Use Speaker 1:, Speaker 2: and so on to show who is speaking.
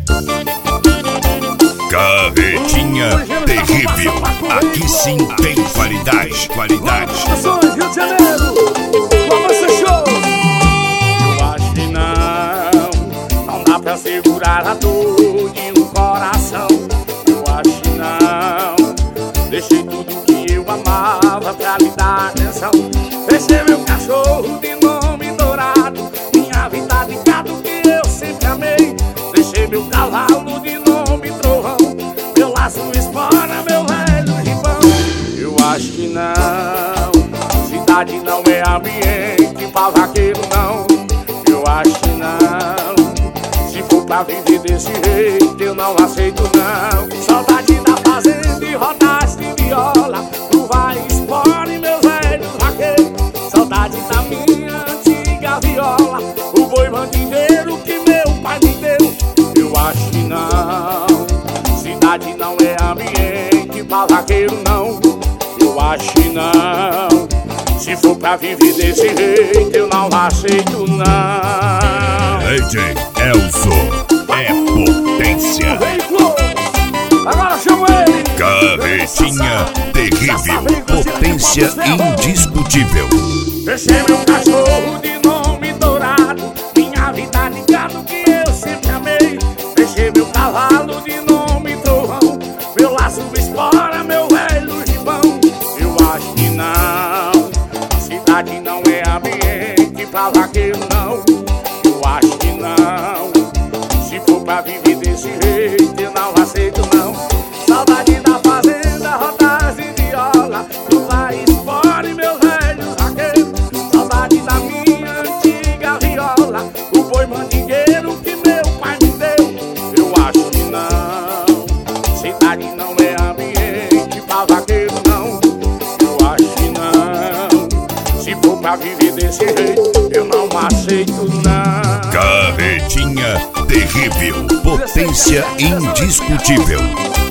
Speaker 1: Carretinha terrível, aqui sim tem qualidade.
Speaker 2: Ações, Rio de Janeiro, Avança Show.
Speaker 3: Eu acho que não dá pra segurar a dor de um coração. Eu acho que não, deixei tudo que eu amava pra lhe dar atenção. Deixei meu cachorro de nome dourado, minha vida de gado que eu sempre amei. Deixei meu cavalo de nome trovão, meu laço espora, meu velho ribão. Eu acho que não, cidade não é ambiente pra vaqueiro não. Eu acho que não, se for pra viver desse jeito eu não aceito não. Saudade da fazenda e rodas de viola, luva e espora e meus velhos vaqueiros. Saudade da minha antiga viola, o boi bandinheiro que meu pai me deu. Eu acho que não, cidade não é ambiente pra vaqueiro não. Eu acho que não, se for pra viver desse jeito eu não aceito não.
Speaker 1: DJ Elson é potência.
Speaker 2: Agora chama ele.
Speaker 1: Carretinha terrível, potência indiscutível.
Speaker 3: Deixei meu cachorro de nome dourado, minha vida de gado que eu sempre amei. Deixei meu cavalo de nome trovão, meu laço espora, meu velho ribão. Eu acho que não, cidade não é ambiente pra vaqueiro não. Eu acho que não, se for pra viver desse jeito eu não aceito não. Saudade da fazenda, rodas de viola, luva e espora e meus velhos vaqueiros. Saudade da minha antiga viola, o boi mandingueiro que meu pai me deu. Eu acho que não, cidade não é ambiente pra vaqueiro não. Eu acho que não, se for pra viver desse jeito eu não aceito não.
Speaker 1: Carretinha terrível, potência indiscutível.